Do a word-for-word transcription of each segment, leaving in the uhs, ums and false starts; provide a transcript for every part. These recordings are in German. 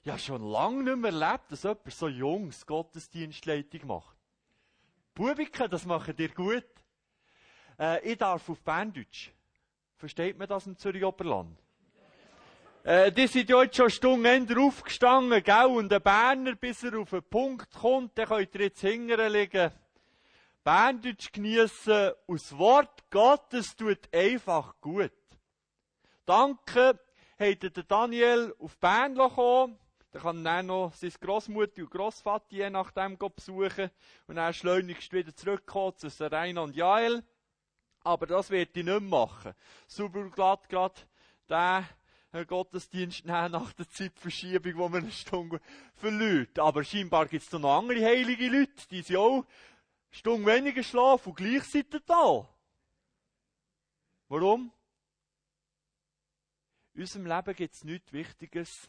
Ich habe schon lange nicht mehr erlebt, dass jemand so jungs Gottesdienstleitung macht. Bubiken, das macht ihr gut. Äh, ich darf auf Berndeutsch. Versteht man das im Zürich Oberland? Äh, die sind ja jetzt schon Stunden aufgestanden, gell? Und der Berner, bis er auf den Punkt kommt, dann könnt ihr jetzt hingern liegen. Berndeutsch geniessen, aus Wort Gottes tut einfach gut. Danke, hat der Daniel auf Bern kommen. Dann kann er dann noch seine Grossmutter und Grossvater je nachdem besuchen. Und dann schleunigst wieder zurückkommen zu Serena und Jael. Aber das wird ich nicht machen. Super glatt, glatt, der Gottesdienst nach der Zeitverschiebung, wo man eine Stunde verliert. Aber scheinbar gibt es noch andere heilige Leute, die sind auch eine Stunde weniger schlafen und gleich sind da. Warum? In unserem Leben gibt es nichts Wichtiges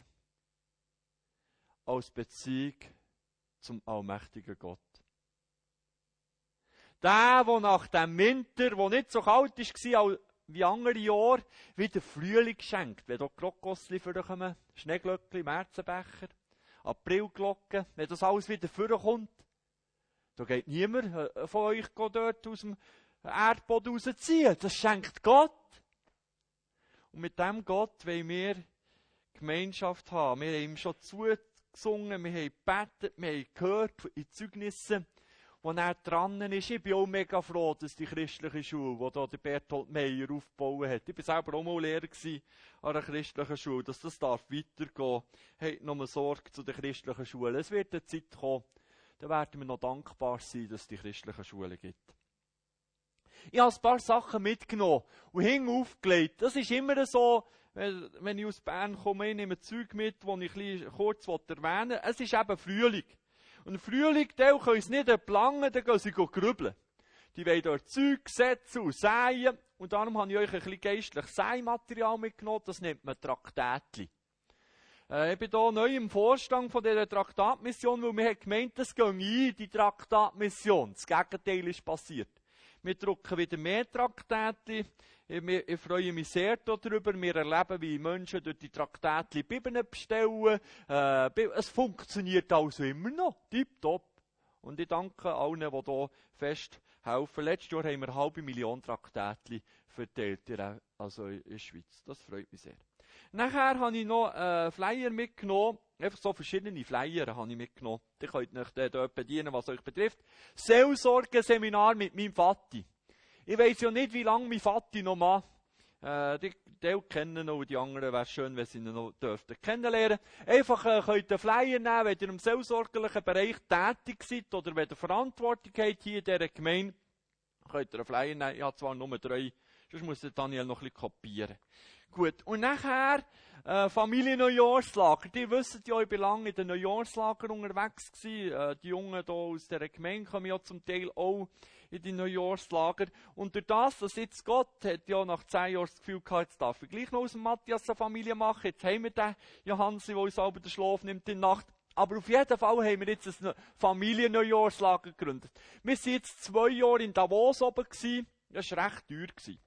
als Beziehung zum allmächtigen Gott. Der, der nach dem Winter, der nicht so kalt war wie andere Jahre, wieder Frühling schenkt. Wenn da Krokossli vorkommen, Schneeglöckli, Märzenbecher, Aprilglocken, wenn das alles wieder vorkommt, da geht niemand von euch dort aus dem Erdboden rausziehen. Das schenkt Gott. Und mit dem Gott wollen wir Gemeinschaft haben. Wir haben ihm schon zugesungen, wir haben gebetet, wir haben gehört in Zeugnissen, wo er dran ist. Ich bin auch mega froh, dass die christliche Schule, die hier der Berthold Meyer aufgebaut hat, ich war selber auch mal Lehrer an einer christlichen Schule, dass das darf weitergehen. Habt noch Sorge zu den christlichen Schulen. Es wird eine Zeit kommen, da werden wir noch dankbar sein, dass es die christlichen Schulen gibt. Ich habe ein paar Sachen mitgenommen und hing aufgelegt. Das ist immer so, wenn ich aus Bern komme, ich nehme Zeug mit, das ich ein bisschen kurz erwähnen will. Es ist eben Frühling. Und Frühling, die können es nicht planen, dann gehen sie grübeln. Die wollen dort Zeug setzen und säen. Und darum habe ich euch ein bisschen geistliches Sämaterial mitgenommen. Das nennt man Traktätli. Äh, ich bin hier neu im Vorstand von dieser Traktatmission, weil wir haben gemeint, das geht ein, die Traktatmission. Das Gegenteil ist passiert. Wir drucken wieder mehr Traktätli. Ich, ich freue mich sehr darüber. Wir erleben, wie Menschen durch die Traktätli Bibeln bestellen. Äh, es funktioniert also immer noch. Tipptopp. Und ich danke allen, die hier fest helfen. Letztes Jahr haben wir eine halbe Million Traktätli verteilt, also in der Schweiz. Das freut mich sehr. Nachher habe ich noch einen Flyer mitgenommen. Einfach so verschiedene Flyer habe ich mitgenommen. Die könnt euch dort bedienen, was euch betrifft. Seelsorgeseminar mit meinem Vati. Ich weiss ja nicht, wie lange mein Vati noch macht. Äh, die, die kennen noch, die anderen wäre schön, wenn sie ihn noch dürften kennenlernen. Einfach äh, könnt ihr einen Flyer nehmen, wenn ihr im seelsorgerlichen Bereich tätig seid oder wenn ihr Verantwortung habt hier in dieser Gemeinde. Könnt ihr einen Flyer nehmen. Ich habe zwar nur drei, sonst muss der Daniel noch ein bisschen kopieren. Gut, und nachher äh, Familienneujahrslager. Die wissen ja, ich bin lange in den Neujahrslager unterwegs gewesen. Äh, die Jungen hier aus dieser Gemeinde kommen ja zum Teil auch in die Neujahrslager. Und durch das, dass jetzt Gott hat ja nach zehn Jahren das Gefühl gehabt, jetzt darf ich gleich noch aus dem Matthias eine Familie machen. Jetzt haben wir den Johansi, der uns selber den Schlaf nimmt in der Nacht. Aber auf jeden Fall haben wir jetzt ein Familienneujahrslager gegründet. Wir waren jetzt zwei Jahre in Davos oben gewesen. Das war recht teuer gewesen.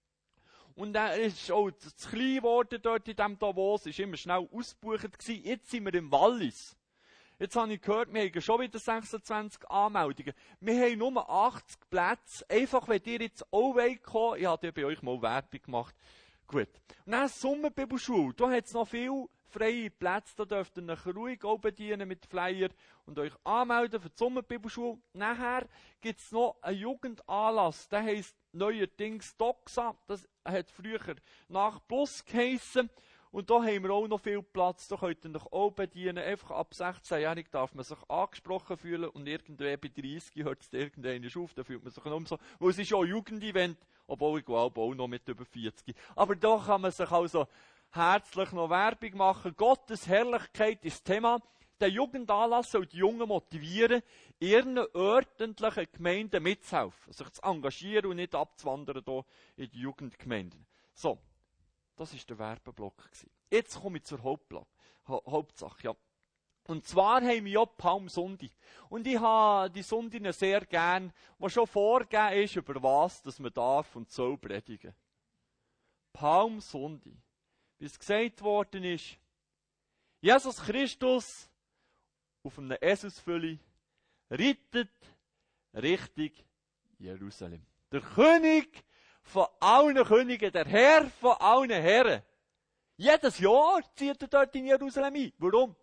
Und er ist auch zu klein geworden dort in diesem Davos, ist immer schnell ausgebucht gewesen. Jetzt sind wir im Wallis. Jetzt habe ich gehört, wir haben schon wieder sechsundzwanzig Anmeldungen. Wir haben nur achtzig Plätze. Einfach, wenn ihr jetzt auch kommen wollt, ich habe ja bei euch mal Werbung gemacht. Gut. Und dann Sommerbibelschule. Da hat es noch viele freie Plätze. Da dürft ihr euch ruhig auch bedienen mit Flyer und euch anmelden für die Sommerbibelschule. Nachher gibt es noch einen Jugendanlass. Der heisst neuerdings Doxa. Das hat früher nach Plus geheissen. Und da haben wir auch noch viel Platz. Da könnt ihr euch auch bedienen. Einfach ab sechzehnjährig darf man sich angesprochen fühlen. Und irgendwann bei dreißig hört es irgendwann auf. Da fühlt man sich noch so. Weil es ist ja ein Jugendevent. Obwohl ich auch noch mit über vierzig. Aber da kann man sich also herzlich noch Werbung machen. Gottes Herrlichkeit ist das Thema. Der Jugendanlass soll die Jungen motivieren, ihren örtlichen Gemeinden mitzuhelfen. Sich zu engagieren und nicht abzuwandern hier in die Jugendgemeinden. So. Das war der Werbeblock. Jetzt komme ich zur Hauptblock, ha- Hauptsache. Ja. Und zwar haben wir ja Palmsonntag. Und ich habe die Sonntage sehr gern, wo schon vorgegeben ist, über was dass man darf und soll predigen. Palmsonntag. Wie es gesagt worden ist, Jesus Christus auf einem Eselfülle reitet Richtung Jerusalem. Der König von allen Königen, der Herr von allen Herren. Jedes Jahr zieht er dort in Jerusalem ein. Warum?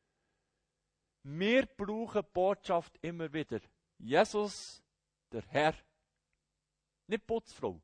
Wir brauchen die Botschaft immer wieder. Jesus, der Herr. Nicht Putzfrau.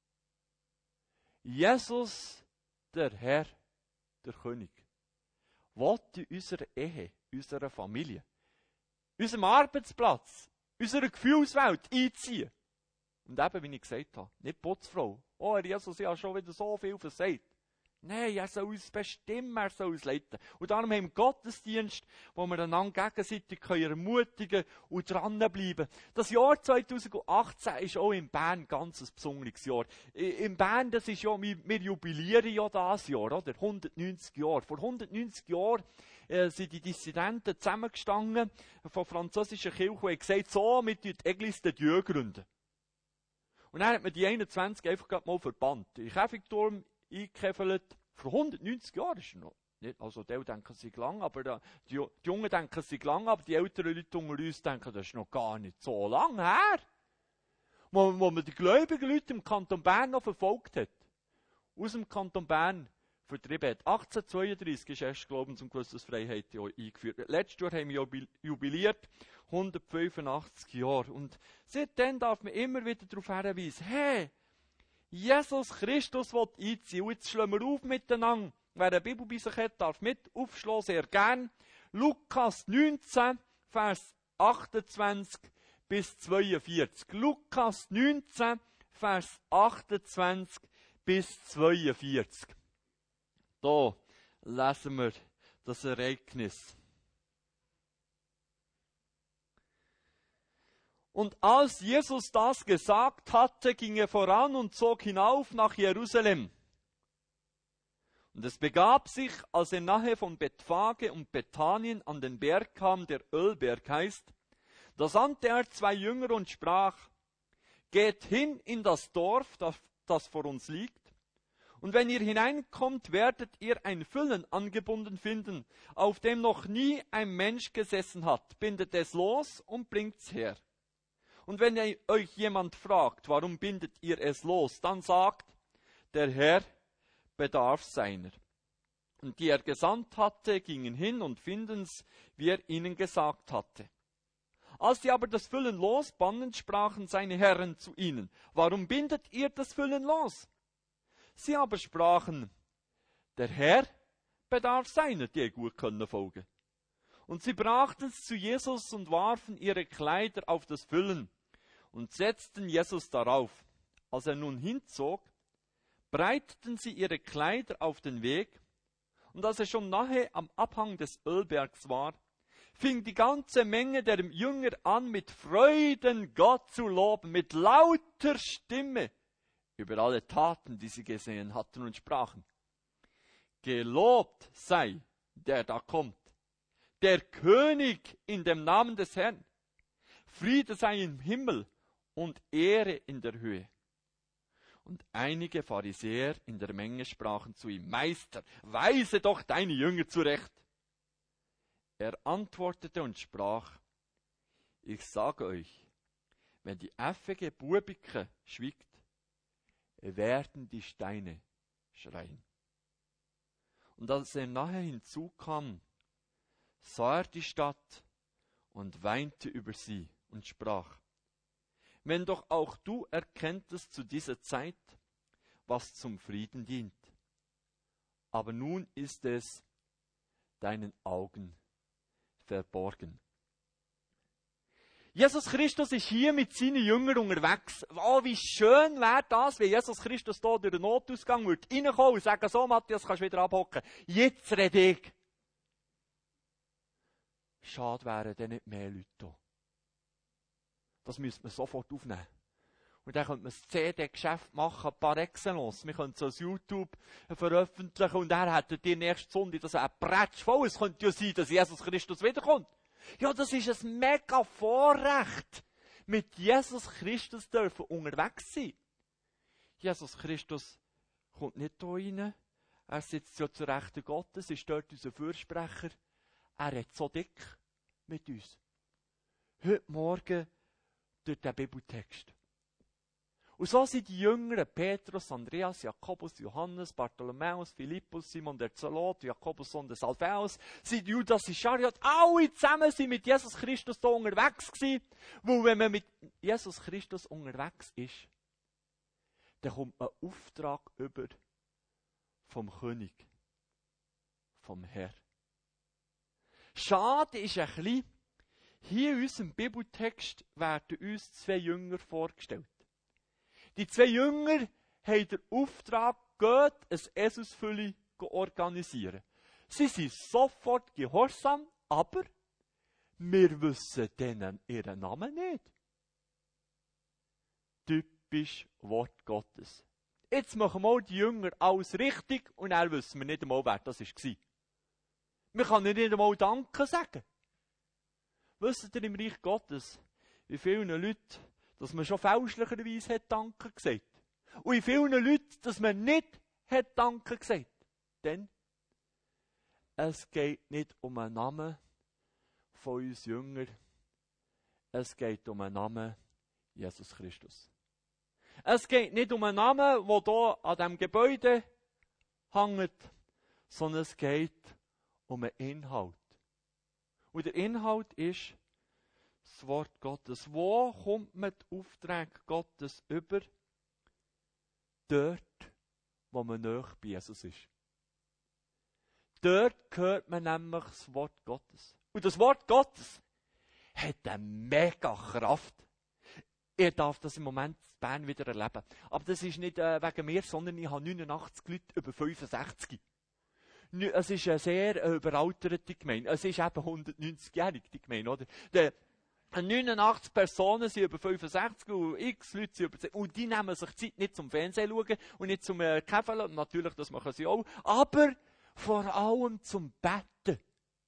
Jesus, der Herr, der König. Will in unserer Ehe, unserer Familie, unserem Arbeitsplatz, unserer Gefühlswelt einziehen. Und eben, wie ich gesagt habe, nicht Putzfrau. Oh, Herr Jesus, ich habe schon wieder so viel versagt. Nein, er soll uns bestimmen, er soll uns leiten. Und darum haben wir einen Gottesdienst, wo wir einander gegenseitig ermutigen und dranbleiben. Das Jahr zweitausendachtzehn ist auch in Bern ein ganz besonderes Jahr. In Bern, das ist ja, wir, wir jubilieren ja das Jahr, oder? hundertneunzig Jahre. Vor hundertneunzig Jahren äh, sind die Dissidenten zusammengestanden von französischen Kirchen und haben gesagt, so, wir gründen die Église de Dieu gründen. Und dann hat man die einundzwanzig einfach mal verbannt. In Käfigturm eingekäfelt. Vor hundertneunzig Jahren ist es noch nicht. Also die denken, es sei lang, aber die, die Jungen denken, es sei lang, aber die älteren Leute unter uns denken, das ist noch gar nicht so lang her. Wo, wo man die gläubigen Leute im Kanton Bern noch verfolgt hat. Aus dem Kanton Bern vertrieben hat. achtzehnhundertzweiunddreissig ist erst Glaubens- und Gewissensfreiheit eingeführt. Letztes Jahr haben wir jubiliert, hundertfünfundachtzig Jahre. Und seitdem darf man immer wieder darauf hinweisen, hey, Jesus Christus will einziehen. Und jetzt schlagen wir auf miteinander. Wer eine Bibel bei sich hat, darf mit aufschlagen, sehr gern. Lukas neunzehn, Vers achtundzwanzig bis zweiundvierzig. Lukas neunzehn, Vers achtundzwanzig bis zweiundvierzig. Da lesen wir das Ereignis. Und als Jesus das gesagt hatte, ging er voran und zog hinauf nach Jerusalem. Und es begab sich, als er nahe von Bethphage und Bethanien an den Berg kam, der Ölberg heißt, da sandte er zwei Jünger und sprach, geht hin in das Dorf, das, das vor uns liegt, und wenn ihr hineinkommt, werdet ihr ein Füllen angebunden finden, auf dem noch nie ein Mensch gesessen hat. Bindet es los und bringt's her. Und wenn euch jemand fragt, warum bindet ihr es los, dann sagt, der Herr bedarf seiner. Und die er gesandt hatte, gingen hin und finden's, wie er ihnen gesagt hatte. Als sie aber das Füllen losbanden, sprachen seine Herren zu ihnen, warum bindet ihr das Füllen los? Sie aber sprachen, der Herr bedarf seiner, die gut können folgen. Und sie brachten es zu Jesus und warfen ihre Kleider auf das Füllen und setzten Jesus darauf. Als er nun hinzog, breiteten sie ihre Kleider auf den Weg, und als er schon nahe am Abhang des Ölbergs war, fing die ganze Menge der Jünger an, mit Freuden Gott zu loben, mit lauter Stimme, über alle Taten, die sie gesehen hatten, und sprachen, gelobt sei, der da kommt, der König in dem Namen des Herrn. Friede sei im Himmel und Ehre in der Höhe. Und einige Pharisäer in der Menge sprachen zu ihm, Meister, weise doch deine Jünger zurecht. Er antwortete und sprach, ich sage euch, wenn die äffige Bubike schwiegt, werden die Steine schreien. Und als er nachher hinzukam, sah er die Stadt und weinte über sie und sprach, wenn doch auch du erkenntest zu dieser Zeit, was zum Frieden dient. Aber nun ist es deinen Augen verborgen. Jesus Christus ist hier mit seinen Jüngern unterwegs. Oh, wie schön wäre das, wenn Jesus Christus hier durch den Notausgang würde reinkommen und sagen, so Matthias, kannst du wieder abhocken. Jetzt rede ich. Schade wären dann nicht mehr Leute da. Das müsste man sofort aufnehmen. Und dann könnte man ein C D-Geschäft machen, par excellence. Wir könnten es als YouTube veröffentlichen und dann hättet ihr nächste Sonntag das ein Bretsch voll. Es könnte ja sein, dass Jesus Christus wiederkommt. Ja, das ist ein mega Vorrecht. Mit Jesus Christus dürfen unterwegs sein. Jesus Christus kommt nicht hier rein. Er sitzt ja zur Rechten Gottes, ist dort unser Fürsprecher. Er hat so dick mit uns. Heute Morgen durch den Bibeltext. Und so sind die Jüngeren, Petrus, Andreas, Jakobus, Johannes, Bartholomäus, Philippus, Simon der Zelot, Jakobus Sohn des Alphaeus, sind Judas Ischariot, alle zusammen sind mit Jesus Christus da unterwegs gewesen. Weil wenn man mit Jesus Christus unterwegs ist, dann kommt ein Auftrag über vom König, vom Herr. Schade ist ein bisschen, hier in unserem Bibeltext werden uns zwei Jünger vorgestellt. Die zwei Jünger haben den Auftrag, geht ein Eselfülle organisieren. Sie sind sofort gehorsam, aber wir wissen denen ihren Namen nicht. Typisch Wort Gottes. Jetzt machen wir die Jünger alles richtig und dann wissen wir nicht einmal, wer das war. Wir können nicht einmal Danke sagen. Wisst ihr im Reich Gottes, wie vielen Leuten, dass man schon fälschlicherweise hat Danke gesagt. Und wie vielen Leuten, dass man nicht hat Danke gesagt. Denn es geht nicht um einen Namen von uns Jüngern. Es geht um einen Namen Jesus Christus. Es geht nicht um einen Namen, der hier an diesem Gebäude hängt, sondern es geht um einen Inhalt. Und der Inhalt ist das Wort Gottes. Wo kommt man die Aufträge Gottes über? Dort, wo man nahe bei Jesus ist. Dort hört man nämlich das Wort Gottes. Und das Wort Gottes hat eine mega Kraft. Ich darf das im Moment in Bern wieder erleben. Aber das ist nicht äh, wegen mir, sondern ich habe neunundachtzig Leute über fünfundsechzig. Es ist eine sehr äh, überalterte Gemeinde. Es ist eben hundertneunzigjährig, die Gemeinde, oder? Der, neunundachtzig Personen sind über fünfundsechzig und x Leute sind über zehn. Und die nehmen sich Zeit nicht zum Fernsehen schauen und nicht zum äh, Käfeln. Natürlich, das machen sie auch. Aber vor allem zum Betten.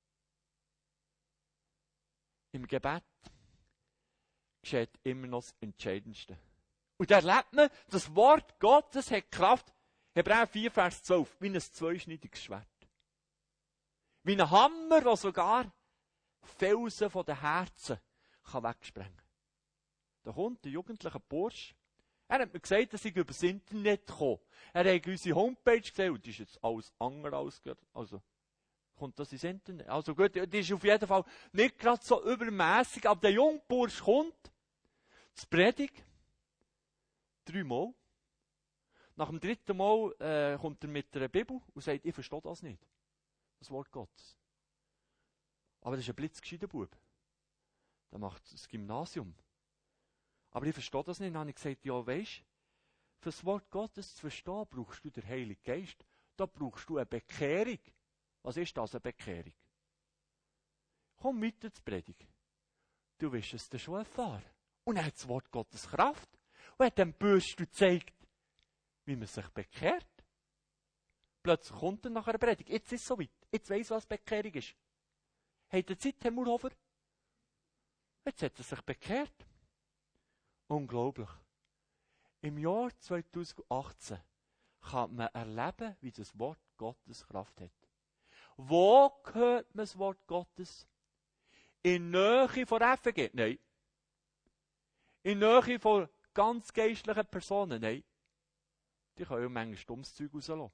Im Gebet geschieht immer noch das Entscheidendste. Und da erlebt man, das Wort Gottes hat Kraft. Hebräer vier, Vers zwölf, wie ein zweischneidiges Schwert. Wie ein Hammer, der sogar Felsen von den Herzen kann wegsprengen kann. Da kommt der jugendliche Bursch. Er hat mir gesagt, dass ich über das Internet komme. Er hat unsere Homepage gesehen und die ist jetzt alles andere als, also, kommt das ins Internet? Also gut, die ist auf jeden Fall nicht gerade so übermässig, aber der junge Bursch kommt, zur Predigt, dreimal. Nach dem dritten Mal äh, kommt er mit einer Bibel und sagt, ich verstehe das nicht. Das Wort Gottes. Aber das ist ein blitzgescheiter Bub. Der macht das Gymnasium. Aber ich verstehe das nicht. Dann habe ich gesagt, ja weisst, für das Wort Gottes zu verstehen, brauchst du den Heiligen Geist. Da brauchst du eine Bekehrung. Was ist das, eine Bekehrung? Komm weiter zur Predigt. Du wirst es dir schon erfahren. Und dann hat das Wort Gottes Kraft. Und hat dem Bursch gezeigt, wie man sich bekehrt. Plötzlich kommt er nach einer Predigt. Jetzt ist es soweit. Jetzt weiss, was Bekehrung ist. Habt ihr Zeit, Herr Murhofer? Jetzt hat er sich bekehrt. Unglaublich. Im Jahr zweitausendachtzehn kann man erleben, wie das Wort Gottes Kraft hat. Wo hört man das Wort Gottes? In Nähe von F G? Nein. In Nähe von ganz geistlichen Personen? Nein. Die können ja manchmal dummes Zeug rauslassen.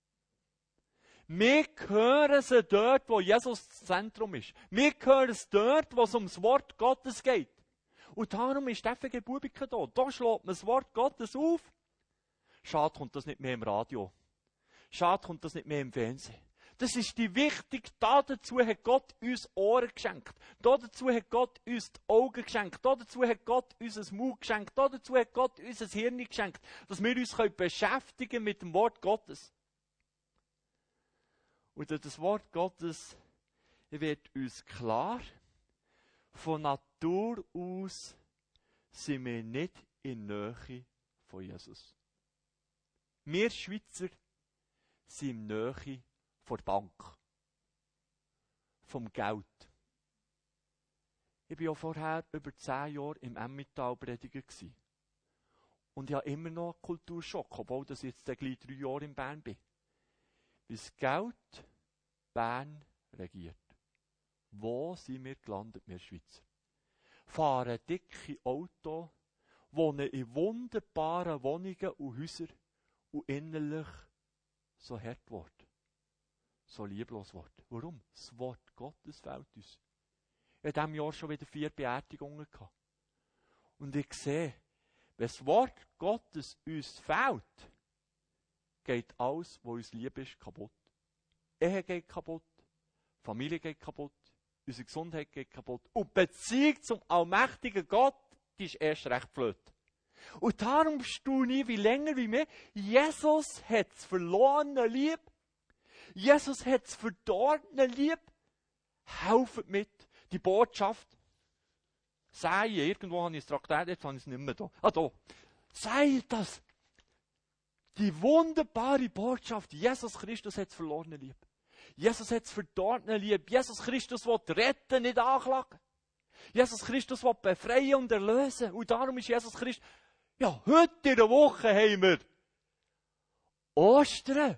Wir hören sie dort, wo Jesus das Zentrum ist. Wir hören es dort, wo es um das Wort Gottes geht. Und darum ist F G Bubiken da. Da schlägt man das Wort Gottes auf. Schade kommt das nicht mehr im Radio. Schade kommt das nicht mehr im Fernsehen. Das ist die wichtig. Da dazu hat Gott uns Ohren geschenkt. Da dazu hat Gott uns die Augen geschenkt. Da dazu hat Gott uns ein Mund geschenkt. Da dazu hat Gott uns ein Hirn geschenkt. Dass wir uns beschäftigen können mit dem Wort Gottes. Und durch das Wort Gottes wird uns klar, von Natur aus sind wir nicht in Nähe von Jesus. Wir Schweizer sind in Nähe von der Bank, vom Geld. Ich war ja vorher über zehn Jahre im Emmental Prediger gewesen. Und ich habe immer noch einen Kulturschock, obwohl ich jetzt gleich drei Jahre in Bern bin. wie das Geld Bern regiert. Wo sind wir gelandet, wir Schweizer? Fahren dicke Autos, wohnen in wunderbaren Wohnungen und Häusern und innerlich so hart wird, so lieblos wird. Warum? Das Wort Gottes fehlt uns. Ich hatte in diesem Jahr schon wieder vier Beerdigungen gehabt. Und ich sehe, wenn das Wort Gottes uns fehlt, geht alles, was uns lieb ist, kaputt. Ehe geht kaputt, Familie geht kaputt, unsere Gesundheit geht kaputt. Und die Beziehung zum allmächtigen Gott, die ist erst recht blöd. Und darum staune ich, wie länger wie mehr, Jesus hat das Verlorene lieb. Jesus hat das Verdorbene lieb. Helft mit, die Botschaft. Sei, irgendwo habe ich das Traktat, jetzt habe ich es nicht mehr da. Ah, da. Sei das. Die wunderbare Botschaft, Jesus Christus hat das Verlorene lieb. Jesus hat das Verdorbene lieb. Jesus Christus will retten, nicht anklagen. Jesus Christus will befreien und erlösen. Und darum ist Jesus Christus, ja, heute in der Woche haben wir Ostern.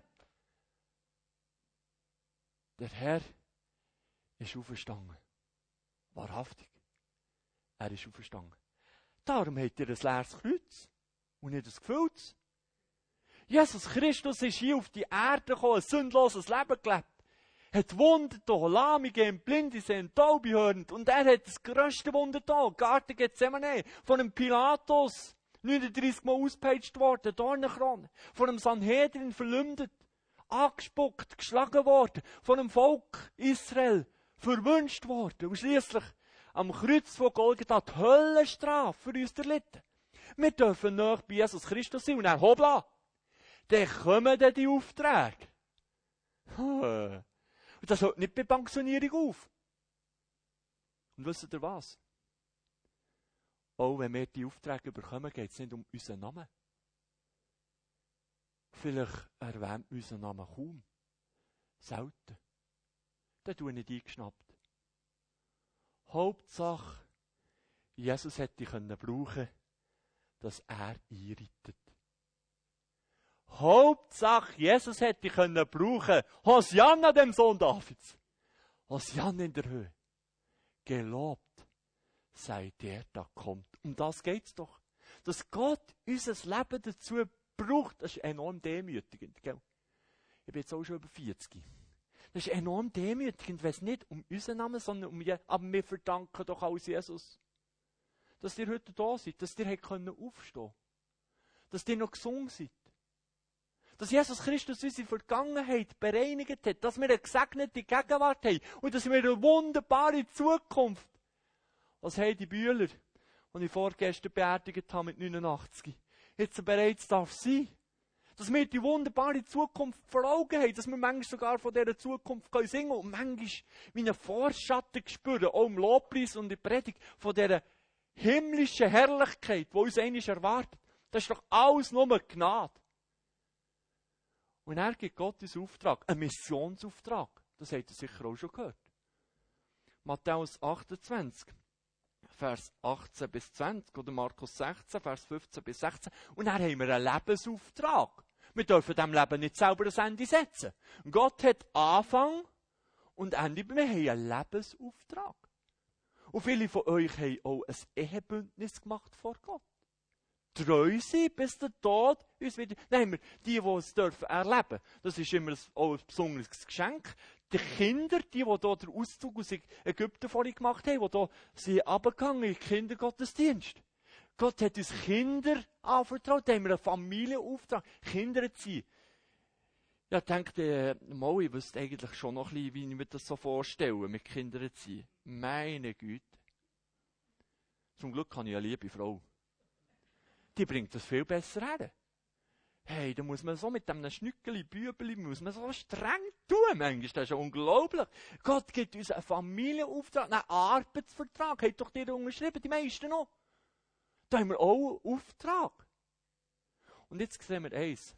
Der Herr ist auferstanden. Wahrhaftig. Er ist auferstanden. Darum hat er ein leeres Kreuz und nicht ein gefülltes. Jesus Christus ist hier auf die Erde gekommen, ein sündloses Leben gelebt. Hat Wunder da, Lahme gehen, Blinde sehen, Taube hörend. Und er hat das grösste Wunder da, Garten Gethsemane, von einem Pilatus, neununddreißig Mal ausgepeitscht worden, Dornenkrone, von einem Sanhedrin verleumdet, angespuckt, geschlagen worden, von einem Volk Israel verwünscht worden. Und schliesslich am Kreuz von Golgatha die Höllenstrafe für uns erlitten. Wir dürfen nahe bei Jesus Christus sein und er hoppla. Dann kommen dann die Aufträge. Und das hört nicht bei Pensionierung auf. Und wisst ihr was? Auch wenn wir die Aufträge bekommen, geht es nicht um unseren Namen. Vielleicht erwähnt unseren Namen kaum. Selten. Dann tue ich nicht eingeschnappt. Hauptsache, Jesus hätte ich brauchen können, dass er einreitet. Hauptsache, Jesus hätte ich brauchen können. Hosianna dem Sohn Davids. Hosianna in der Höhe. Gelobt sei der, da kommt. Um das geht's doch. Dass Gott unser Leben dazu braucht, das ist enorm demütigend. Gell? Ich bin jetzt auch schon über vierzig. Das ist enorm demütigend, wenn es nicht um unseren Namen, sondern um Jesus. Aber wir verdanken doch alles Jesus. Dass ihr heute da seid, dass ihr aufstehen könnt. Dass ihr noch gesund seid. Dass Jesus Christus unsere Vergangenheit bereinigt hat. Dass wir eine gesegnete Gegenwart haben. Und dass wir eine wunderbare Zukunft. Was haben die Bühler, die ich vorgestern beerdigt habe mit neunundachtzig, jetzt bereits darf sein. Dass wir die wunderbare Zukunft vor Augen haben. Dass wir manchmal sogar von dieser Zukunft singen können. Und manchmal wie eine Vorschatten spüren, auch im Lobpreis und in der Predigt, von dieser himmlischen Herrlichkeit, die uns einmal erwartet. Das ist doch alles nur Gnade. Und er gibt Gott einen Auftrag, einen Missionsauftrag. Das habt ihr sicher auch schon gehört. Matthäus achtundzwanzig, Vers achtzehn bis zwanzig oder Markus sechzehn, Vers fünfzehn bis sechzehn. Und dann haben wir einen Lebensauftrag. Wir dürfen diesem Leben nicht selber ein Ende setzen. Gott hat Anfang und Ende. Wir haben einen Lebensauftrag. Und viele von euch haben auch ein Ehebündnis gemacht vor Gott. Treu sein, bis der Tod uns wieder... Nein, wir, die, die es dürfen erleben, das ist immer ein, auch ein besonderes Geschenk. Die Kinder, die, die hier den Auszug aus Ägypten vorhin gemacht haben, die hier sind runtergegangen in den Kindergottesdienst. Gott hat uns Kinder anvertraut, da haben wir einen Familienauftrag, Kinder zu sein. Ja, ich denke, äh, mal, ich wüsste eigentlich schon noch ein bisschen, wie ich mir das so vorstelle, mit Kindern zu sein. Meine Güte. Zum Glück habe ich eine liebe Frau. Die bringt das viel besser her. Hey, da muss man so mit einem Schnückeli, Bübeli, muss man so streng tun. Manchmal, das ist ja unglaublich. Gott gibt uns einen Familienauftrag, einen Arbeitsvertrag. Habt doch die unterschrieben, die meisten noch. Da haben wir auch einen Auftrag. Und jetzt sehen wir eins.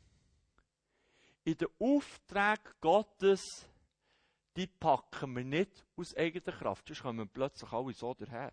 In den Auftrag Gottes, die packen wir nicht aus eigener Kraft. Sonst kommen wir plötzlich alle so daher.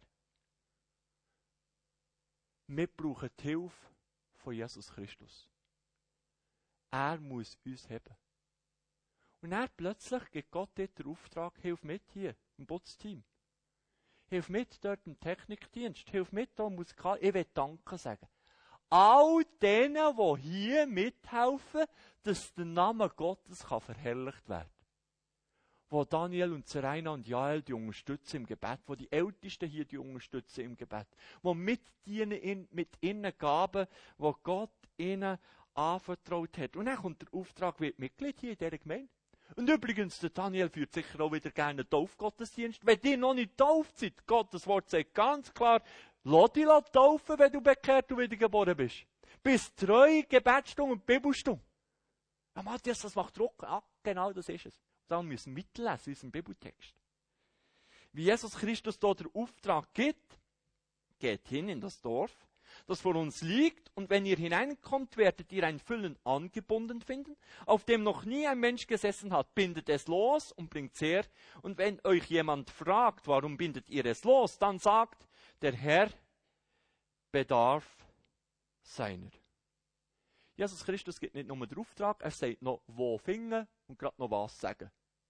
Wir brauchen die Hilfe von Jesus Christus. Er muss uns heben. Und dann plötzlich gibt Gott dir den Auftrag, hilf mit hier, im Putzteam. Hilf mit dort im Technikdienst. Hilf mit da im Musikal. Ich will Danke sagen. All denen, die hier mithelfen, dass der Name Gottes kann verherrlicht werden. Wo Daniel und Serena und Jael die unterstützen im Gebet, wo die Ältesten hier die unterstützen im Gebet, wo mitdienen in, mit ihren Gaben, wo Gott ihnen anvertraut hat. Und dann kommt der Auftrag, wird Mitglied hier in dieser Gemeinde. Und übrigens, der Daniel führt sicher auch wieder gerne einen Taufgottesdienst. Wenn ihr noch nicht getauft seid, Gottes Wort sagt ganz klar, lass dich taufen, wenn du bekehrt und wiedergeboren bist. Bis treu, Gebetsstunde und Bibelstunde. Ja, Matthias, das macht Druck. Ja, genau, das ist es. Dann müssen wir mitlesen in unserem Bibeltext. Wie Jesus Christus dort den Auftrag gibt, geht hin in das Dorf, das vor uns liegt, und wenn ihr hineinkommt, werdet ihr ein Füllen angebunden finden, auf dem noch nie ein Mensch gesessen hat. Bindet es los und bringt es her. Und wenn euch jemand fragt, warum bindet ihr es los, dann sagt, der Herr bedarf seiner. Jesus Christus gibt nicht nur den Auftrag, er sagt noch, wo finden und gerade noch was sagen.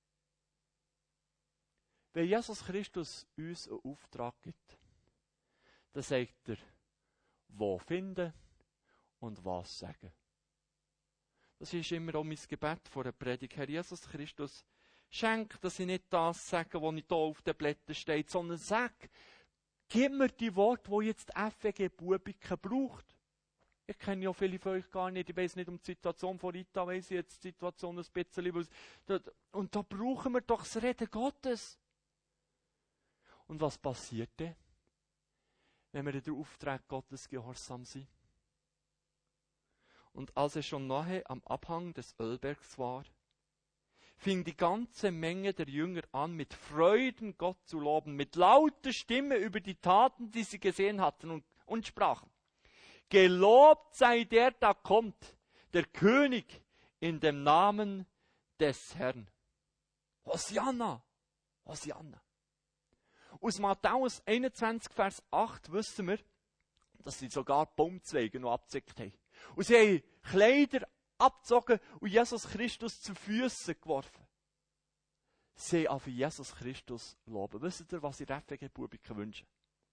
Wenn Jesus Christus uns einen Auftrag gibt, dann sagt er, wo finden und was sagen. Das ist immer auch mein Gebet vor der Predigt. Herr Jesus Christus, schenk, dass ich nicht das sage, was nicht hier auf den Blättern steht, sondern sag, gib mir die Worte, die jetzt die F W G Bubiken braucht. Ich kenne ja viele von euch gar nicht, ich weiss nicht um die Situation von Rita, weiss ich jetzt die Situation ein bisschen. Und da brauchen wir doch das Reden Gottes. Und was passiert denn, wenn wir in der Auftrag Gottes gehorsam sind? Und als er schon nahe am Abhang des Ölbergs war, fing die ganze Menge der Jünger an, mit Freuden Gott zu loben, mit lauter Stimme über die Taten, die sie gesehen hatten, und, und sprachen: Gelobt sei der, da kommt, der König in dem Namen des Herrn. Hosianna, Hosianna. Aus Matthäus einundzwanzig, Vers acht wissen wir, dass sie sogar Baumzweige noch abgezickt haben. Und sie haben Kleider abgezogen und Jesus Christus zu Füßen geworfen. Sie haben Jesus Christus loben. Wisst ihr, was ihr F W G Bubiken wünschen?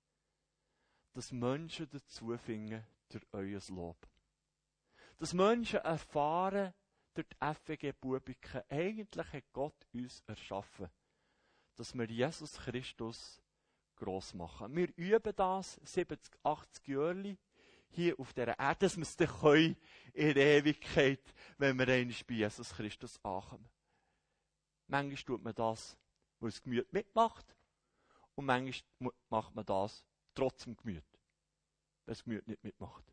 Dass Menschen dazu finden durch euer Lob. Dass Menschen erfahren durch die F W G Bubiken, eigentlich hat Gott uns erschaffen, dass wir Jesus Christus gross machen. Wir üben das siebzig, achtzig Jahre hier auf dieser Erde, dass wir es dann können in der Ewigkeit, wenn wir einmal bei Jesus Christus ankommen. Manchmal tut man das, weil das Gemüt mitmacht, und manchmal macht man das trotz dem Gemüt, wenn das Gemüt nicht mitmacht.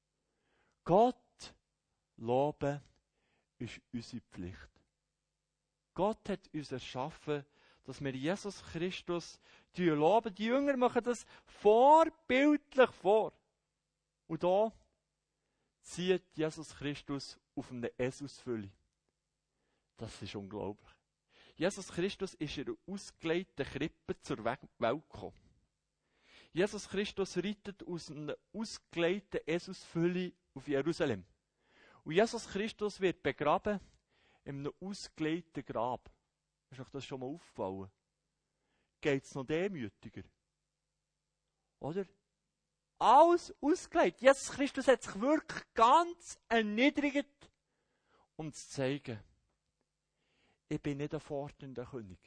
Gott loben ist unsere Pflicht. Gott hat uns erschaffen, dass wir Jesus Christus loben. Die Jünger machen das vorbildlich vor. Und da zieht Jesus Christus auf eine Esusfülle. Das ist unglaublich. Jesus Christus ist in einer ausgelegten Krippe zur Welt gekommen. Jesus Christus reitet aus einer ausgelegten Esusfülle auf Jerusalem. Und Jesus Christus wird begraben in einem ausgelegten Grab. Ist euch das schon mal aufgefallen? Geht es noch demütiger? Oder? Alles ausgelegt. Jesus Christus hat sich wirklich ganz erniedrigt, um zu zeigen, ich bin nicht ein fordernder König.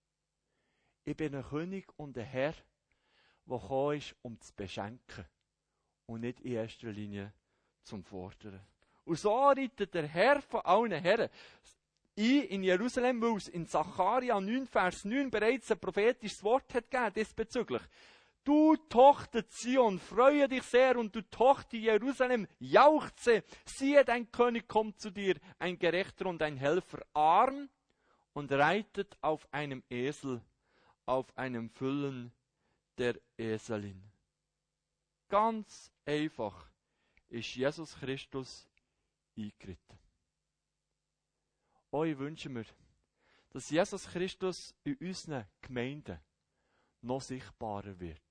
Ich bin ein König und ein Herr, der gekommen ist, um zu beschenken und nicht in erster Linie zum Fordern. Und so reitet der Herr von allen Herren ein in Jerusalem, weil es in Sacharja neun, Vers neun bereits ein prophetisches Wort hat gegeben diesbezüglich. Du Tochter Zion, freue dich sehr, und du Tochter Jerusalem, jauchze. Siehe, dein König kommt zu dir, ein Gerechter und ein Helfer, arm und reitet auf einem Esel, auf einem Füllen der Eselin. Ganz einfach ist Jesus Christus eingeritten. Oh, ich wünsche mir, dass Jesus Christus in unseren Gemeinden noch sichtbarer wird.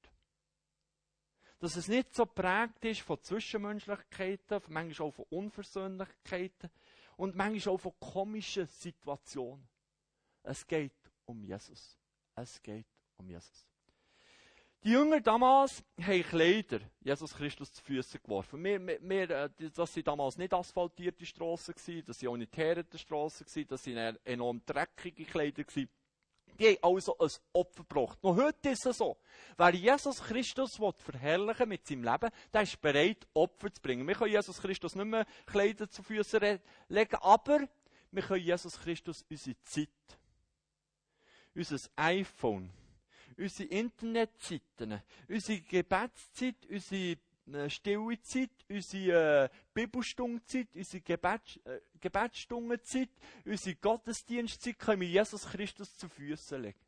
Dass es nicht so prägt ist von Zwischenmenschlichkeiten, manchmal auch von Unversöhnlichkeiten und manchmal auch von komischen Situationen. Es geht um Jesus. Es geht um Jesus. Die Jünger damals haben Kleider Jesus Christus zu Füßen geworfen. Wir, wir, das waren damals nicht asphaltierte Strassen, das waren auch nicht teerte Strassen, das waren enorm dreckige Kleider. Die haben also ein Opfer gebracht. Noch heute ist es so. Wer Jesus Christus verherrlichen mit seinem Leben, der ist bereit, Opfer zu bringen. Wir können Jesus Christus nicht mehr Kleider zu Füßen legen, aber wir können Jesus Christus unsere Zeit, unser iPhone, unsere Internetseiten, unsere Gebetszeit, unsere äh, stille Zeit, unsere äh, Bibelstundenzeit, unsere Gebet, äh, Gebetsstundenzeit, unsere Gottesdienstzeit können wir Jesus Christus zu Füßen legen.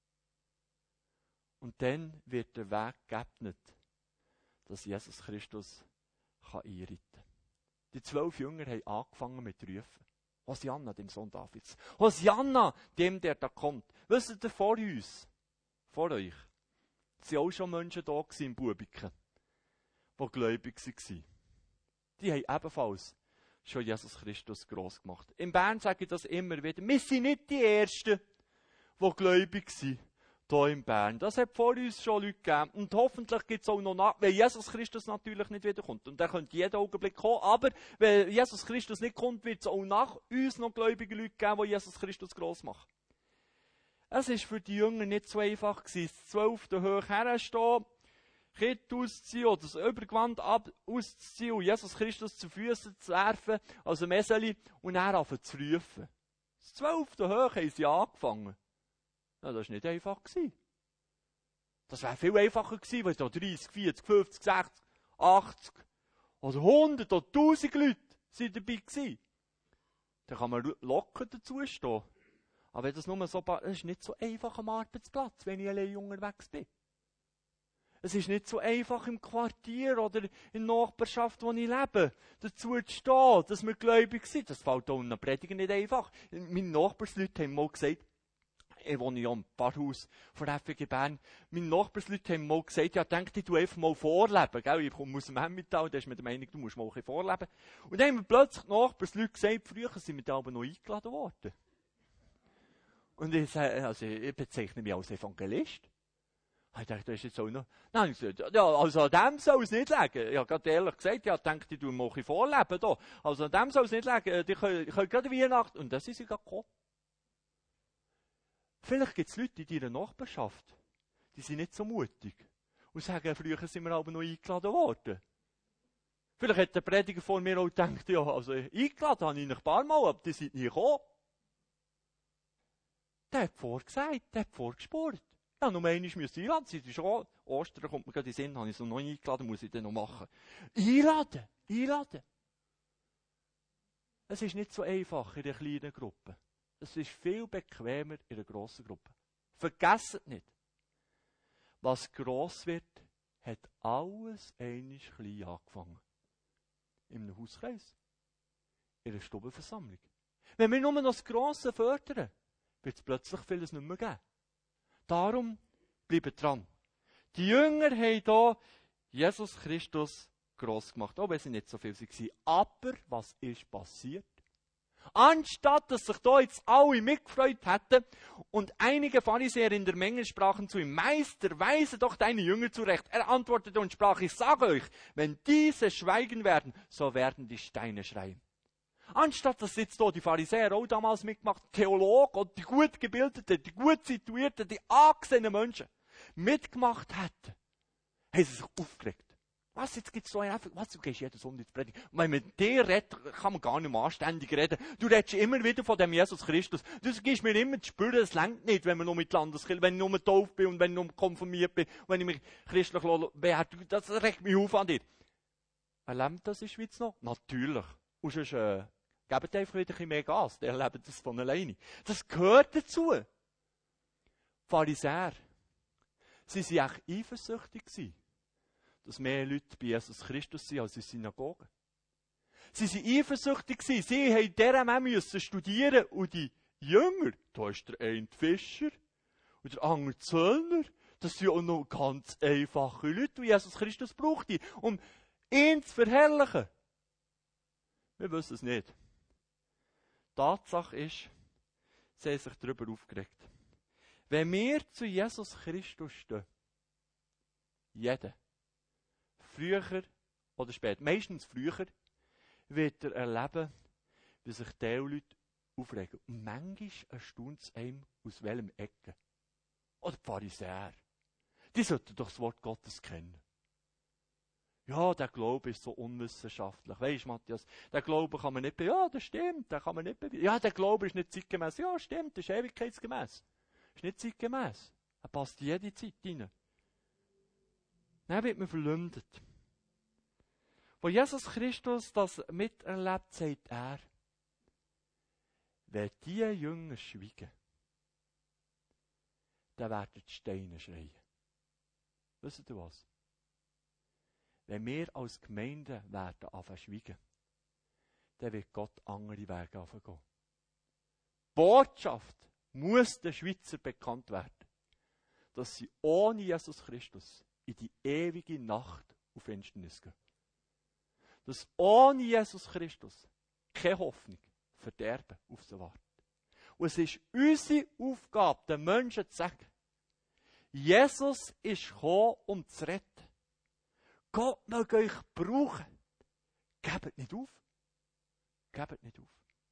Und dann wird der Weg geebnet, dass Jesus Christus kann einreiten kann. Die zwölf Jünger haben angefangen mit Rufen. Hosianna, dem Sohn Davids. Hosianna, dem, der da kommt. Wisst ihr, vor uns, vor euch, es waren auch schon Menschen da im Bubiken, die gläubig waren. Die haben ebenfalls schon Jesus Christus gross gemacht. In Bern sage ich das immer wieder. Wir sind nicht die Ersten, die gläubig sind. Hier in Bern. Das hat vor uns schon Leute gegeben. Und hoffentlich gibt es auch noch nach, wenn Jesus Christus natürlich nicht wiederkommt. Und der könnte jeden Augenblick kommen. Aber wenn Jesus Christus nicht kommt, wird es auch nach uns noch gläubige Leute geben, die Jesus Christus gross machen. Es war für die Jünger nicht so einfach gewesen. Das zwölfte hoch herstehen, Kind ausziehen oder das Übergewand ab auszuziehen und Jesus Christus zu Füßen zu werfen, also Meseli, und dann anfangen zu rufen. Das zwölfte hoch haben sie angefangen. Ja, das war nicht einfach. Das wäre viel einfacher gewesen, wenn da dreißig, vierzig, fünfzig, sechzig, achtzig oder hundert oder tausend Leute sind dabei gewesen. Dann kann man locker dazu stehen. Aber wenn das nur so, es ist nicht so einfach am Arbeitsplatz, wenn ich allein unterwegs bin. Es ist nicht so einfach im Quartier oder in der Nachbarschaft, wo ich lebe, dazu zu stehen, dass wir gläubig sind. Das fällt auch in der Prediger nicht einfach. Meine Nachbarsleute haben mal gesagt, ich wohne ja im Pfarrhaus von F G Bern. Meine Nachbarsleute haben mal gesagt, ja, denk dir, du einfach mal vorleben, gell? Ich komme aus dem Emmental, da ist mir der Meinung, du musst mal ein bisschen vorleben. Und dann haben mir plötzlich die Nachbarsleute gesagt, früher sind wir da aber noch eingeladen worden. Und ich sage, also, ich bezeichne mich als Evangelist. Ich dachte, das ist jetzt auch noch, nein, ich gesagt, ja, also an dem soll es nicht liegen. Ich habe gerade ehrlich gesagt, ja, denke ich, du mal ein bisschen vorleben da. Also an dem soll es nicht liegen, die können, können gerade Weihnachten, und das ist sie gerade gekommen. Vielleicht gibt es Leute in deiner Nachbarschaft, die sind nicht so mutig und sagen, früher sind wir aber noch eingeladen worden. Vielleicht hat der Prediger vor mir auch gedacht, ja, also eingeladen habe ich ein paar Mal, aber die sind nie gekommen. Der hat vorgesagt, der hat vorgespurt. Ja, nur einmal müsste ich einladen, es ist schon Ostern, kommt mir gerade in den Sinn, habe ich so noch nie eingeladen, muss ich dann noch machen. Einladen, einladen. Es ist nicht so einfach in der kleinen Gruppe. Es ist viel bequemer in einer grossen Gruppe. Vergesst nicht, was gross wird, hat alles einmal klein angefangen. In einem Hauskreis. In einer Stubenversammlung. Wenn wir nur noch das Grosse fördern, wird es plötzlich vieles nicht mehr geben. Darum bleibt dran. Die Jünger haben hier Jesus Christus gross gemacht, auch wenn sie nicht so viel waren. Aber was ist passiert? Anstatt, dass sich da jetzt alle mitgefreut hätten und einige Pharisäer in der Menge sprachen zu ihm, Meister, weise doch deine Jünger zurecht. Er antwortete und sprach, ich sage euch, wenn diese schweigen werden, so werden die Steine schreien. Anstatt, dass jetzt hier die Pharisäer auch damals mitgemacht, Theologen und die gut gebildeten, die gut situierten, die angesehenen Menschen mitgemacht hätten, haben sie sich aufgeregt. Was, jetzt gibt es so einfach, was, du gehst jeden Sonntag ins Predigen. Wenn man mit dir redet, kann man gar nicht mehr anständig reden. Du redest immer wieder von dem Jesus Christus. Du gibst mir immer zu spüren, es reicht nicht, wenn man nur mit Landeskirche, wenn ich nur getauft bin und wenn ich nur konfirmiert bin, wenn ich mich christlich bewerte. Das regt mich auf an dir. Erlebt das in der Schweiz noch? Natürlich. Und sonst, äh, gebt einfach wieder ein bisschen mehr Gas. Die erleben das von alleine. Das gehört dazu. Pharisäer. Sie waren echt eifersüchtig gewesen, dass mehr Leute bei Jesus Christus sind als in Synagogen. Sie waren eifersüchtig gewesen. Sie mussten dieser Mann studieren. Und die Jünger, da ist der eine Fischer und der andere Zöllner, das sind auch noch ganz einfache Leute, die Jesus Christus brauchte, um ihn zu verherrlichen. Wir wissen es nicht. Tatsache ist, sie haben sich darüber aufgeregt. Wenn wir zu Jesus Christus stehen, jeder, früher oder später, meistens früher, wird er erleben, wie sich diese Leute aufregen. Und manchmal erstaunt es einem, aus welchem Ecke. Oder die Pharisäer. Die sollten doch das Wort Gottes kennen. Ja, der Glaube ist so unwissenschaftlich. Weisst Matthias, der Glaube kann man nicht beweisen. Ja, das stimmt, der kann man nicht beweisen. Ja, der Glaube ist nicht zeitgemäß. Ja, stimmt, das ist ewigkeitsgemäß. Ist nicht zeitgemäß. Er passt jede Zeit rein. Dann wird man verleumdet. Wo Jesus Christus das miterlebt, sagt er, wenn die Jünger schweigen, dann werden die Steine schreien. Wisst ihr was? Wenn wir als Gemeinde werden anfangen schweigen, dann wird Gott andere Wege anfangen. Die Botschaft muss den Schweizer bekannt werden, dass sie ohne Jesus Christus in die ewige Nacht auf Finsternis gehen. Dass ohne Jesus Christus keine Hoffnung, Verderben auf sie wartet. Und es ist unsere Aufgabe, den Menschen zu sagen, Jesus ist gekommen, um zu retten. Gott mag euch brauchen. Gebt nicht auf. Gebt nicht auf.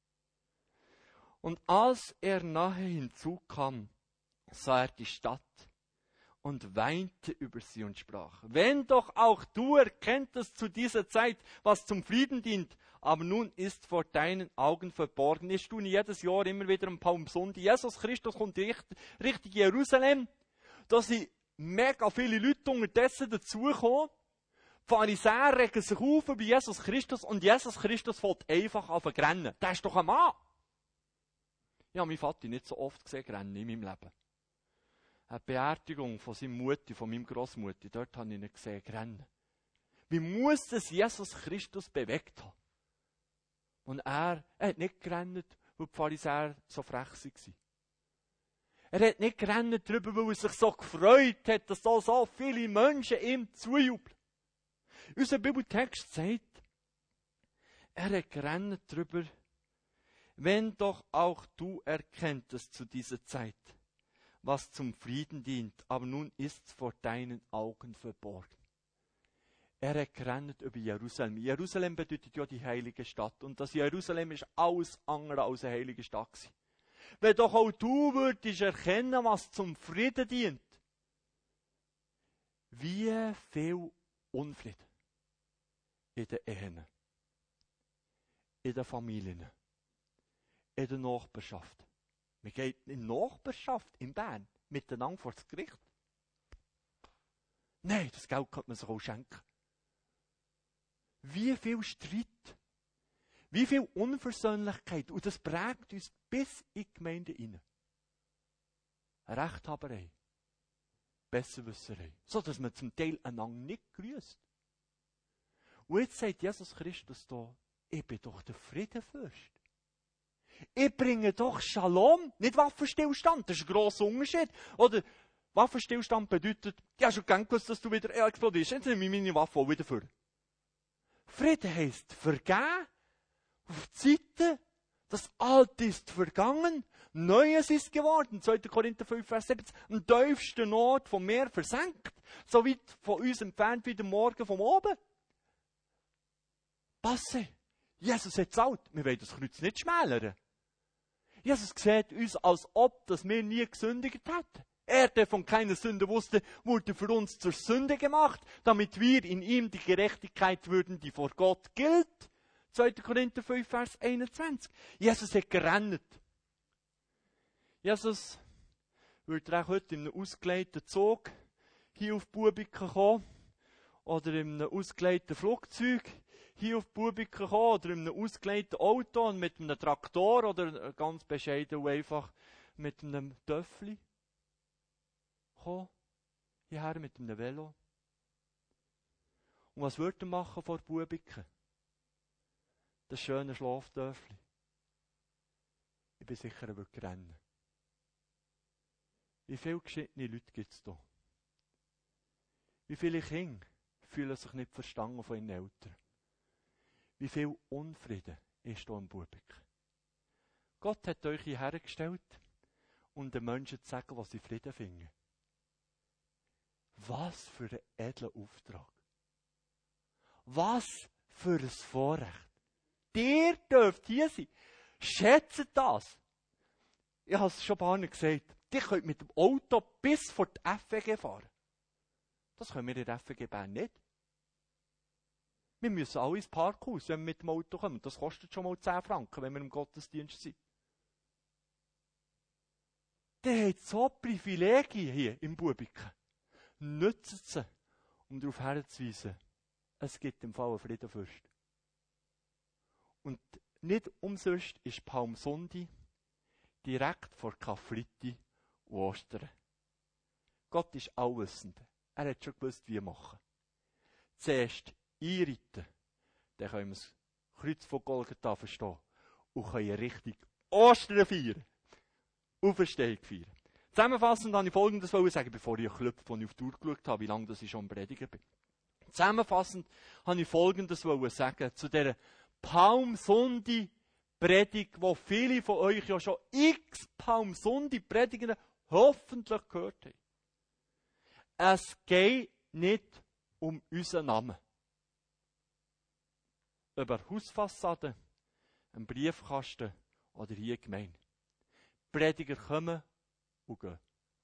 Und als er nahe hinzukam, sah er die Stadt und weinte über sie und sprach, wenn doch auch du erkenntest zu dieser Zeit, was zum Frieden dient, aber nun ist vor deinen Augen verborgen. Ich tue jedes Jahr immer wieder am Palmsonntag. Jesus Christus kommt Richtung Jerusalem. Da sind mega viele Leute unterdessen dazugekommen. Die Pharisäer regen sich auf über Jesus Christus und Jesus Christus fällt einfach auf den Rennen. Der ist doch ein Mann. Ich habe meinen Vater nicht so oft gesehen rennen in meinem Leben. Eine Beerdigung von seiner Mutter, von meinem Grossmutter, dort habe ich ihn gesehen rennen. Wie muss es Jesus Christus bewegt haben? Und er, er hat nicht gerannt, weil die Pharisäer so frech waren. Er hat nicht gerannt darüber, weil er sich so gefreut hat, dass da so viele Menschen ihm zujubeln. Unser Bibeltext sagt, er hat gerannt darüber, wenn doch auch du erkenntest zu dieser Zeit, was zum Frieden dient, aber nun ist's vor deinen Augen verborgen. Er hat gerannt über Jerusalem. Jerusalem bedeutet ja die heilige Stadt. Und das Jerusalem ist alles andere als eine heilige Stadt gewesen. Wenn doch auch du würdest erkennen, was zum Frieden dient. Wie viel Unfrieden in den Ehen, in den Familien, in der Nachbarschaft. Wir gehen in der Nachbarschaft in Bern miteinander vor das Gericht. Nein, das Geld kann man sich auch schenken. Wie viel Streit, wie viel Unversöhnlichkeit, und das prägt uns bis in die Gemeinde hinein. Rechthaberei, Besserwisserei, so dass man zum Teil einander nicht grüßt. Und jetzt sagt Jesus Christus da, ich bin doch der Friedenfürst. Ich bringe doch Shalom, nicht Waffenstillstand, das ist ein grosser Unterschied. Oder Waffenstillstand bedeutet, ich habe schon gern gewusst, dass du wieder explodierst, jetzt nehme ich meine Waffe auch wieder vor. Frieden heisst vergeben, auf die Seite, das Alte ist vergangen, Neues ist geworden. zweiter Korinther fünf, Vers siebzehn. Am tiefsten Ort vom Meer versenkt, so weit von uns entfernt wie der Morgen vom Oben. Passe, Jesus hat gezahlt, wir wollen das Kreuz nicht schmälern. Jesus sieht uns, als ob dass wir nie gesündigt hätten. Er, der von keiner Sünde wusste, wurde für uns zur Sünde gemacht, damit wir in ihm die Gerechtigkeit würden, die vor Gott gilt. zweiter Korinther fünf, Vers einundzwanzig. Jesus hat gerannt. Jesus würde auch heute in einem ausgeleiteten Zug hier auf Bubiken kommen oder in einem ausgeleiteten Flugzeug hier auf Bubiken kommen oder in einem ausgeleiteten Auto und mit einem Traktor oder ganz bescheiden und einfach mit einem Töffli kommen, hierher mit einem Velo. Und was würde er machen vor Bubiken? Das schöne Schlaftöffli. Ich bin sicher, er würde rennen. Wie viele geschiedene Leute gibt es da? Wie viele Kinder fühlen sich nicht verstanden von ihren Eltern? Wie viel Unfrieden ist da im Bubiken? Gott hat euch hierher gestellt, um den Menschen zu sagen, was sie Frieden finden. Was für ein edler Auftrag. Was für ein Vorrecht. Ihr dürft hier sein. Schätzt das. Ich habe es schon ein paar Mal gesagt. Ihr könnt mit dem Auto bis vor die F W G fahren. Das können wir in der F W G Bern nicht. Wir müssen alle ins Parkhaus, wenn wir mit dem Auto kommen. Das kostet schon mal zehn Franken, wenn wir im Gottesdienst sind. Der hat so Privilegien hier im Bubiken. Nützt sie, um darauf hinzuweisen, es gibt im Fall einen Friedenfürst. Und nicht umsonst ist Palmsonntag direkt vor Karfreitag und Ostern. Gott ist allwissend. Er hat schon gewusst, wie machen. Zuerst einreiten, dann können wir das Kreuz von Golgatha verstehen und können richtig Ostern feiern. Auferstehung feiern. Zusammenfassend wollte ich Folgendes sagen, bevor ich klopfe, als ich auf die Uhr geschaut habe, wie lange ich schon Prediger bin. Zusammenfassend wollte ich Folgendes sagen zu dieser Palmsonntag-Predigt, die viele von euch ja schon x Palmsonntag-Predigten hoffentlich gehört haben. Es geht nicht um unseren Namen. Über Hausfassade, einen Briefkasten oder hier Gemeinde. Prediger kommen und gehen.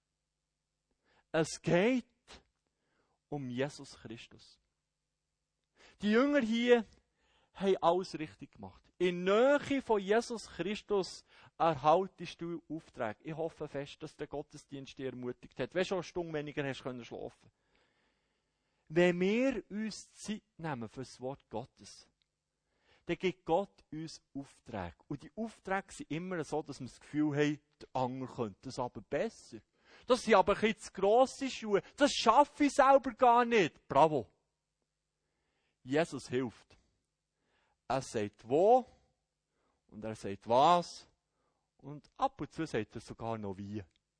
Es geht um Jesus Christus. Die Jünger hier haben alles richtig gemacht. In Nähe von Jesus Christus erhaltest du Aufträge. Ich hoffe fest, dass der Gottesdienst dich ermutigt hat. Wenn du schon eine Stunde weniger hast können schlafen. Wenn wir uns Zeit nehmen für das Wort Gottes, dann gibt Gott uns Aufträge. Und die Aufträge sind immer so, dass wir das Gefühl haben, der andere könnte das aber besser. Das sind aber ein bisschen zu grosse Schuhe. Das schaffe ich selber gar nicht. Bravo. Jesus hilft. Er sagt wo und er sagt was und ab und zu sagt er sogar noch wie.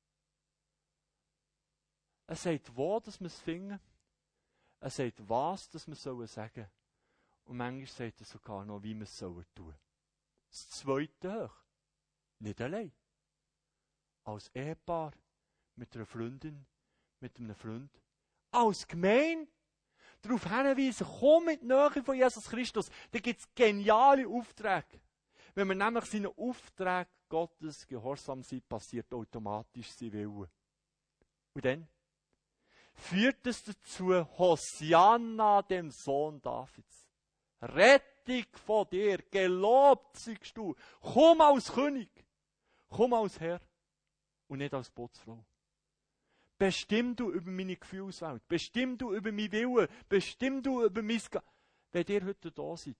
Er sagt wo, dass wir es finden. Er sagt was, dass wir sagen sollen. Und manchmal sagt er sogar noch, wie wir es tun sollen. Das zweite hoch. Nicht allein. Als Ehepaar, mit einer Freundin, mit einem Freund. Als Gemeinde. Darauf hinweisen, komm mit Nähe von Jesus Christus. Da gibt es geniale Aufträge. Wenn wir nämlich seinen Auftrag Gottes gehorsam sind, passiert automatisch sein Wille. Und dann führt es dazu, Hosianna, dem Sohn Davids. Rettung von dir, gelobt seist du. Komm als König, komm als Herr und nicht als Putzfrau. Bestimm du über meine Gefühlswelt, bestimm du über mein Willen, bestimm du über mein Ge- wenn ihr heute da seid.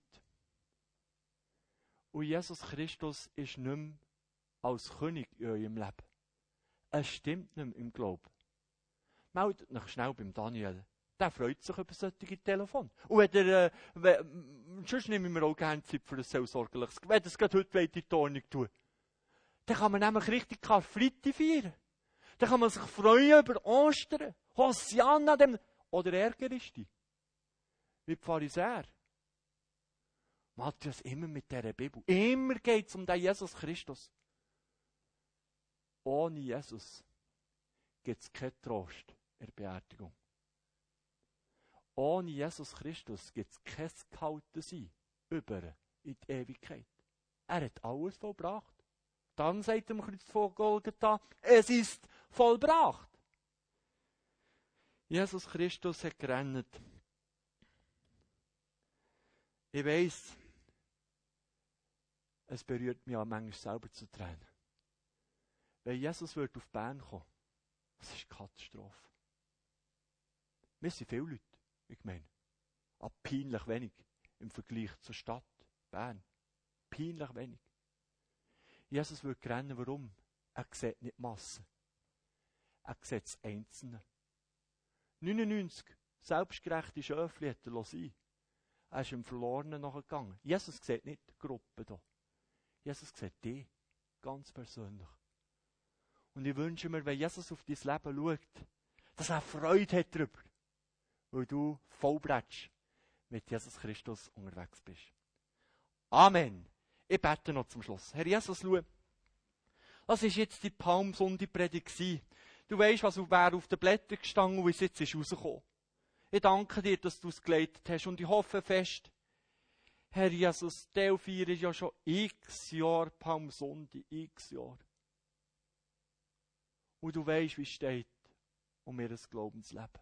Und Jesus Christus ist nicht mehr als König in eurem Leben. Es stimmt nicht mehr im Glauben. Meldet euch schnell beim Daniel. Der freut sich über solche Telefon. Und wenn der, äh, wenn, sonst nehmen wir auch gerne Zeit für ein seelsorgerliches, wenn das gerade heute in die Ordnung tun. Dann kann man nämlich richtig Karfreitag feiern. Dann kann man sich freuen über Ostern. Hosianna dem, oder ärgerst dich. Wie die Pharisäer. Matthias, immer mit dieser Bibel. Immer geht es um den Jesus Christus. Ohne Jesus gibt es keinen Trost in der Beerdigung. Ohne Jesus Christus gibt es kein Gehaltensein über in die Ewigkeit. Er hat alles vollbracht. Dann sagt er am Kreuz von Golgatha, es ist vollbracht. Jesus Christus hat gerannt. Ich weiss, es berührt mich auch manchmal selber zu Tränen. Wenn Jesus wird auf Bern kommen, das ist eine Katastrophe. Wir sind viele Leute. Ich meine, aber peinlich wenig im Vergleich zur Stadt Bern. Peinlich wenig. Jesus will rennen, warum? Er sieht nicht die Masse. Er sieht das Einzelne. neunundneunzig selbstgerechte Schöfli hat er sein. Er ist im Verlorenen nachgegangen. Jesus sieht nicht die Gruppe hier. Jesus sieht dich, ganz persönlich. Und ich wünsche mir, wenn Jesus auf dein Leben schaut, dass er Freude hat darüber. Weil du vollbretsch mit Jesus Christus unterwegs bist. Amen. Ich bete noch zum Schluss. Herr Jesus, schau, Das war jetzt die Palmsonntag-Predigt. Du weisst, was wäre auf den Blättern gestanden und wie es jetzt ist rausgekommen. Ich danke dir, dass du es geleitet hast und ich hoffe fest, Herr Jesus, der feiert ja schon x Jahre Palmsonntag, x Jahre. Und du weisst, wie es steht um ihr Glaubensleben.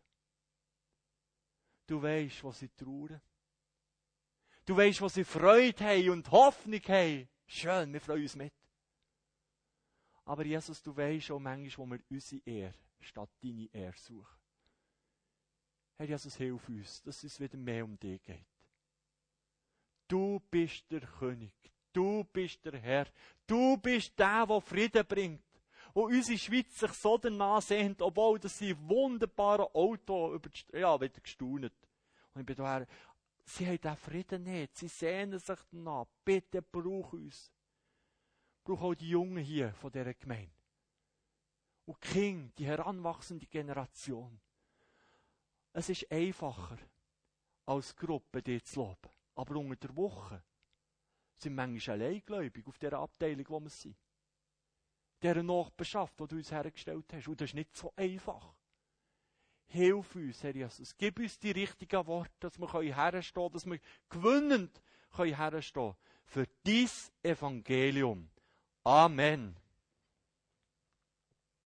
Du weisst, was sie trauern. Du weisst, was sie Freude haben und Hoffnung haben. Schön, wir freuen uns mit. Aber Jesus, du weisst auch manchmal, wo wir unsere Ehre statt deine Ehre suchen. Herr Jesus, hilf uns, dass es wieder mehr um dich geht. Du bist der König. Du bist der Herr. Du bist der, der Frieden bringt. Und unsere Schweiz sich so danach sehnt, obwohl das sie wunderbare Auto über die, ja, wieder gestaunet. Und ich bin daher, sie haben diesen Frieden nicht. Sie sehnen sich danach. Bitte brauch uns. Brauch auch die Jungen hier von dieser Gemeinde. Und die Kinder, die heranwachsende Generation. Es ist einfacher, als Gruppe dich zu loben. Aber unter der Woche sind wir manchmal alleingläubig auf dieser Abteilung, wo wir sind. Dieser Nachbarschaft, die du uns hergestellt hast. Und das ist nicht so einfach. Hilf uns, Herr Jesus. Gib uns die richtigen Worte, dass wir herstehen können, dass wir gewinnend herstehen können für dein Evangelium. Amen.